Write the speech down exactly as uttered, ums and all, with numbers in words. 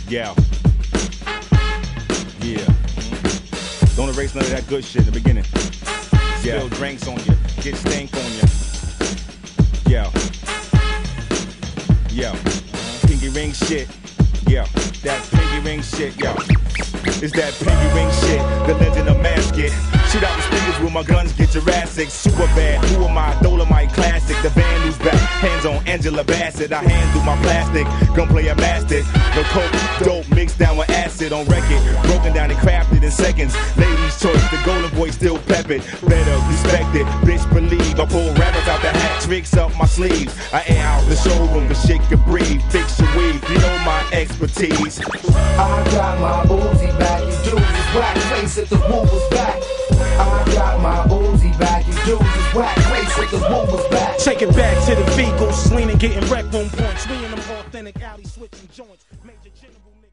Yeah. Yeah. Don't erase none of that good shit in the beginning. Yeah. Spill drinks on you. Get stank on you. Yeah. Yeah. Pinky ring shit. Yeah. That pinky ring shit. Yeah. It's that pinky ring shit. The legend of Masket. Shoot out the speakers with my guns, get Jurassic. Super bad, who am I? Dolomite classic. The band who's back, hands on Angela Bassett. I handle my plastic, gunplay mastered. No coke, dope mixed down with acid on record. Broken down and crafted in seconds. Ladies' choice, the golden boy still peppered. Better respect it, bitch believe. I pull rabbits out the hat, tricks up my sleeves. I air out the showroom, the shit can breathe. Fix your weave, you know my expertise. I got my Uzi back, you dudes is whack. Face if the woo was back. I got my Uzi back, you dudes is whack. Face if the woo was back. Take it back to the Vigos, leaning, getting wrecked on points. Me and them authentic alley switching joints. Major general.